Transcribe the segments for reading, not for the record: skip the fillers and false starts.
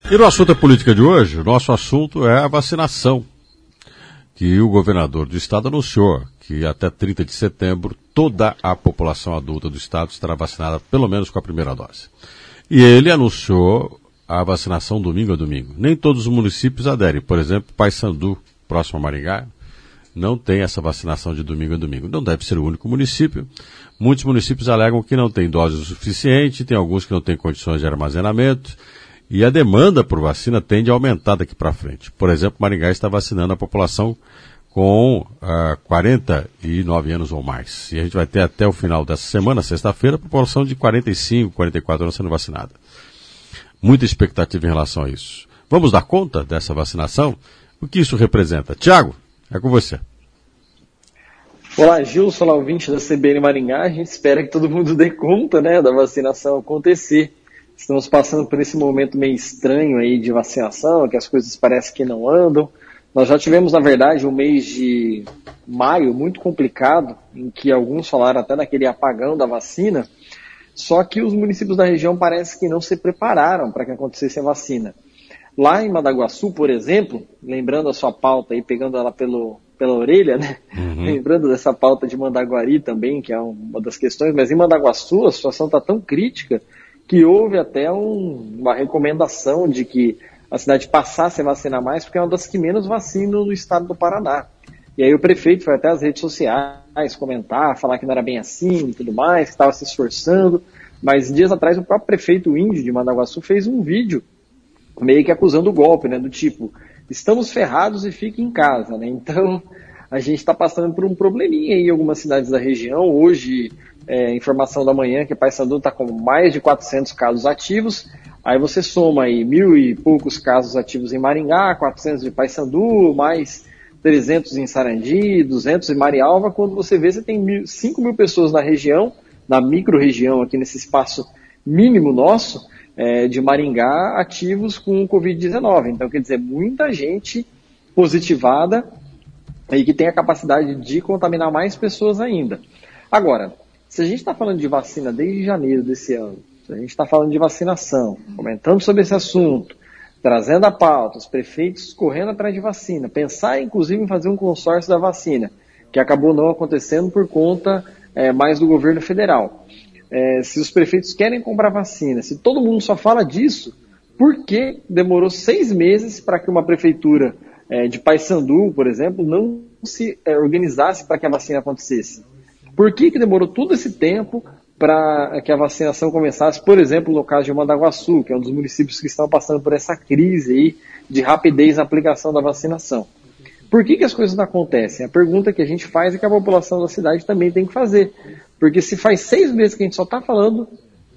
E no assunto da política de hoje, o nosso assunto é a vacinação, que o governador do estado anunciou que até 30 de setembro toda a população adulta do estado estará vacinada pelo menos com a primeira dose. E ele anunciou a vacinação domingo a domingo. Nem todos os municípios aderem. Por exemplo, Paysandu, próximo a Maringá, não tem essa vacinação de domingo a domingo. Não deve ser o único município. Muitos municípios alegam que não tem dose o suficiente, tem alguns que não têm condições de armazenamento, e a demanda por vacina tende a aumentar daqui para frente. Por exemplo, Maringá está vacinando a população com 49 anos ou mais. E a gente vai ter até o final dessa semana, sexta-feira, a população de 45, 44 anos sendo vacinada. Muita expectativa em relação a isso. Vamos dar conta dessa vacinação? O que isso representa? Tiago, é com você. Olá, Gilson, olá, ouvinte da CBN Maringá. A gente espera que todo mundo dê conta, né, da vacinação acontecer. Estamos passando por esse momento meio estranho aí de vacinação, que as coisas parecem que não andam. Nós já tivemos, na verdade, um mês de maio muito complicado, em que alguns falaram até daquele apagão da vacina, só que os municípios da região parece que não se prepararam para que acontecesse a vacina. Lá em Mandaguaçu, por exemplo, lembrando a sua pauta aí, pegando ela pela orelha, né? Lembrando dessa pauta de Mandaguari também, que é uma das questões, mas em Mandaguaçu a situação está tão crítica que houve até uma recomendação de que a cidade passasse a vacinar mais, porque é uma das que menos vacinam no estado do Paraná. E aí o prefeito foi até às redes sociais comentar, falar que não era bem assim e tudo mais, que estava se esforçando, mas dias atrás o próprio prefeito índio de Mandaguaçu fez um vídeo meio que acusando o golpe, né, do tipo, estamos ferrados e fiquem em casa, né? Então a gente está passando por um probleminha aí em algumas cidades da região. Hoje, informação da manhã que Paysandu está com mais de 400 casos ativos, aí você soma aí 1.000 e poucos casos ativos em Maringá, 400 de Paysandu, mais 300 em Sarandi, 200 em Marialva. Quando você vê, você tem 5.000 pessoas na região, na micro-região aqui nesse espaço mínimo nosso, de Maringá, ativos com Covid-19. Então, quer dizer, muita gente positivada e que tem a capacidade de contaminar mais pessoas ainda. Agora, se a gente está falando de vacina desde janeiro desse ano, se a gente está falando de vacinação, comentando sobre esse assunto, trazendo a pauta, os prefeitos correndo atrás de vacina, pensar inclusive em fazer um consórcio da vacina, que acabou não acontecendo por conta mais do governo federal. Se os prefeitos querem comprar vacina, se todo mundo só fala disso, por que demorou 6 meses para que uma prefeitura de Paysandu, por exemplo, não se organizasse para que a vacina acontecesse? Por que demorou todo esse tempo para que a vacinação começasse, por exemplo, no caso de Mandaguaçu, que é um dos municípios que estão passando por essa crise aí de rapidez na aplicação da vacinação? Por que as coisas não acontecem? A pergunta que a gente faz é que a população da cidade também tem que fazer. Porque se faz 6 meses que a gente só está falando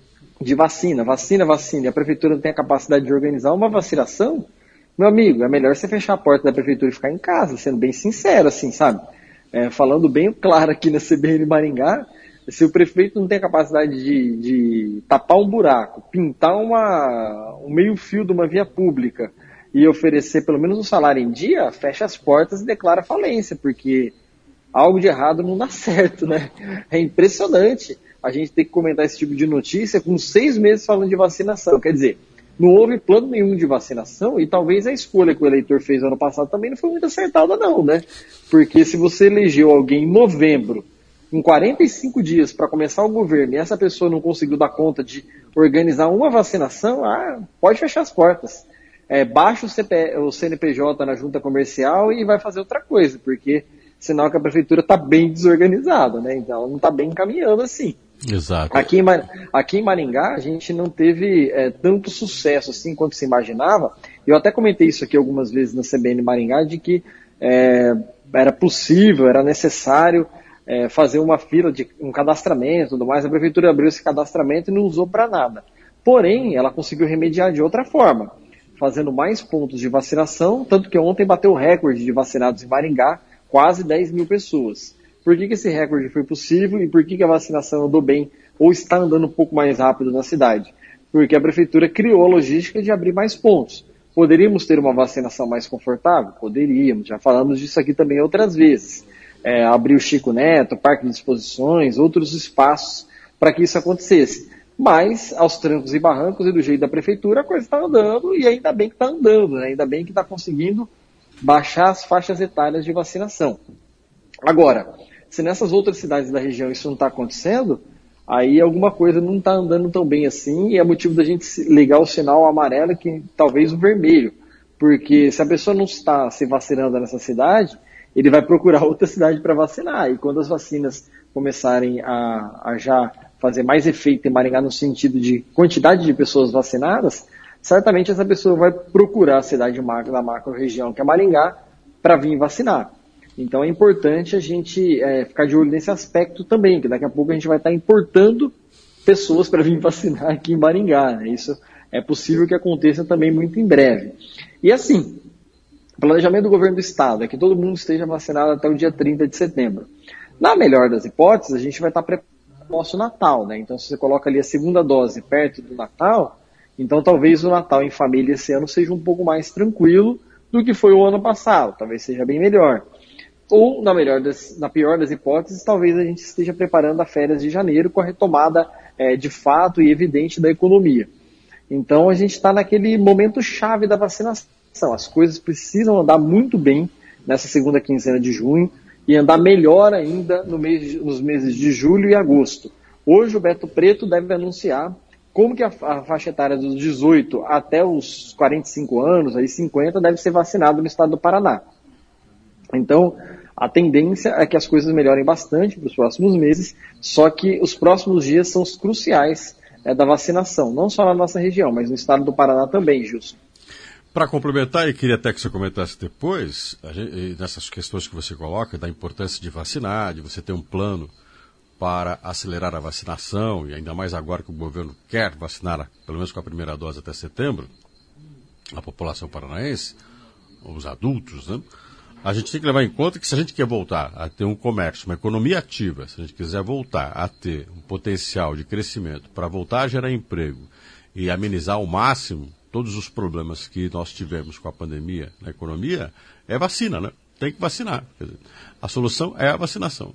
de vacina, e a prefeitura não tem a capacidade de organizar uma vacinação, meu amigo, é melhor você fechar a porta da prefeitura e ficar em casa, sendo bem sincero, assim, sabe? Falando bem claro aqui na CBN Maringá, se o prefeito não tem a capacidade de tapar um buraco, pintar um meio fio de uma via pública e oferecer pelo menos um salário em dia, fecha as portas e declara falência, porque algo de errado não dá certo, né? É impressionante a gente ter que comentar esse tipo de notícia com 6 meses falando de vacinação. Quer dizer, não houve plano nenhum de vacinação e talvez a escolha que o eleitor fez ano passado também não foi muito acertada não, né? Porque se você elegeu alguém em novembro, em 45 dias para começar o governo, e essa pessoa não conseguiu dar conta de organizar uma vacinação, pode fechar as portas. Baixa o CNPJ na junta comercial e vai fazer outra coisa, porque sinal que a prefeitura está bem desorganizada, né? Então ela não está bem encaminhando assim. Exato. Aqui em Maringá a gente não teve tanto sucesso assim quanto se imaginava. Eu até comentei isso aqui algumas vezes na CBN Maringá, de que era possível, era necessário fazer uma fila de um cadastramento e tudo mais. A prefeitura abriu esse cadastramento e não usou para nada. Porém, ela conseguiu remediar de outra forma, fazendo mais pontos de vacinação, tanto que ontem bateu o recorde de vacinados em Maringá, quase 10.000 pessoas. Por que esse recorde foi possível e por que a vacinação andou bem ou está andando um pouco mais rápido na cidade? Porque a prefeitura criou a logística de abrir mais pontos. Poderíamos ter uma vacinação mais confortável? Poderíamos, já falamos disso aqui também outras vezes. Abrir o Chico Neto, Parque de Exposições, outros espaços para que isso acontecesse. Mas, aos trancos e barrancos e do jeito da prefeitura, a coisa está andando, e ainda bem que está andando, né? Ainda bem que está conseguindo baixar as faixas etárias de vacinação. Agora, se nessas outras cidades da região isso não está acontecendo, aí alguma coisa não está andando tão bem assim, e é motivo da gente ligar o sinal amarelo, que talvez o vermelho. Porque se a pessoa não está se vacinando nessa cidade, ele vai procurar outra cidade para vacinar. E quando as vacinas começarem a já fazer mais efeito em Maringá no sentido de quantidade de pessoas vacinadas, certamente essa pessoa vai procurar a cidade da macro-região, que é Maringá, para vir vacinar. Então é importante a gente ficar de olho nesse aspecto também, que daqui a pouco a gente vai estar importando pessoas para vir vacinar aqui em Maringá, né? Isso é possível que aconteça também muito em breve. E assim, o planejamento do governo do estado é que todo mundo esteja vacinado até o dia 30 de setembro. Na melhor das hipóteses, a gente vai estar preparado para o nosso Natal, né? Então se você coloca ali a segunda dose perto do Natal, então talvez o Natal em família esse ano seja um pouco mais tranquilo do que foi o ano passado, talvez seja bem melhor. Ou, na pior das hipóteses, talvez a gente esteja preparando a férias de janeiro com a retomada de fato e evidente da economia. Então a gente está naquele momento chave da vacinação. As coisas precisam andar muito bem nessa segunda quinzena de junho e andar melhor ainda nos meses de julho e agosto. Hoje o Beto Preto deve anunciar como que a faixa etária dos 18 até os 45 anos, aí 50, deve ser vacinado no estado do Paraná. Então, a tendência é que as coisas melhorem bastante para os próximos meses, só que os próximos dias são os cruciais da vacinação, não só na nossa região, mas no estado do Paraná também, Gilson. Para complementar, e queria até que você comentasse depois, nessas questões que você coloca, da importância de vacinar, de você ter um plano para acelerar a vacinação, e ainda mais agora que o governo quer vacinar, pelo menos com a primeira dose até setembro, a população paranaense, os adultos, né? A gente tem que levar em conta que se a gente quer voltar a ter um comércio, uma economia ativa, se a gente quiser voltar a ter um potencial de crescimento para voltar a gerar emprego e amenizar ao máximo todos os problemas que nós tivemos com a pandemia na economia, é vacina, né? Tem que vacinar. Quer dizer, a solução é a vacinação.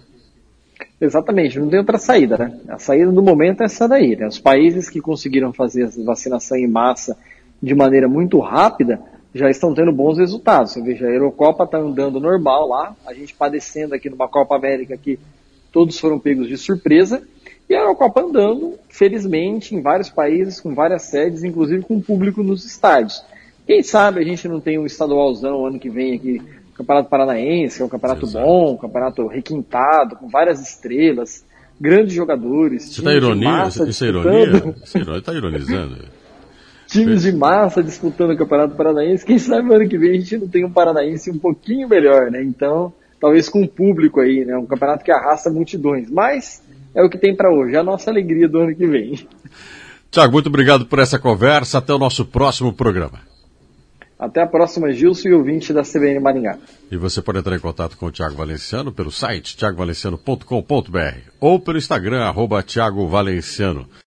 Exatamente, não tem outra saída, né? A saída do momento é essa daí, né? Os países que conseguiram fazer a vacinação em massa de maneira muito rápida já estão tendo bons resultados. Você veja, a Eurocopa está andando normal lá, a gente padecendo aqui numa Copa América que todos foram pegos de surpresa, e a Eurocopa andando, felizmente, em vários países, com várias sedes, inclusive com público nos estádios. Quem sabe a gente não tem um estadualzão ano que vem aqui, Campeonato Paranaense, que é um campeonato bom, um campeonato requintado, com várias estrelas, grandes jogadores. Você está ironia? Isso é ironia? Você está ironizando? Times de massa disputando o Campeonato Paranaense. Quem sabe ano que vem a gente não tem um paranaense um pouquinho melhor, né? Então, talvez com o público aí, né? Um campeonato que arrasta multidões. Mas é o que tem para hoje, é a nossa alegria do ano que vem. Tiago, muito obrigado por essa conversa. Até o nosso próximo programa. Até a próxima, Gilson e ouvinte da CBN Maringá. E você pode entrar em contato com o Thiago Valenciano pelo site thiagovalenciano.com.br ou pelo Instagram, @ThiagoValenciano.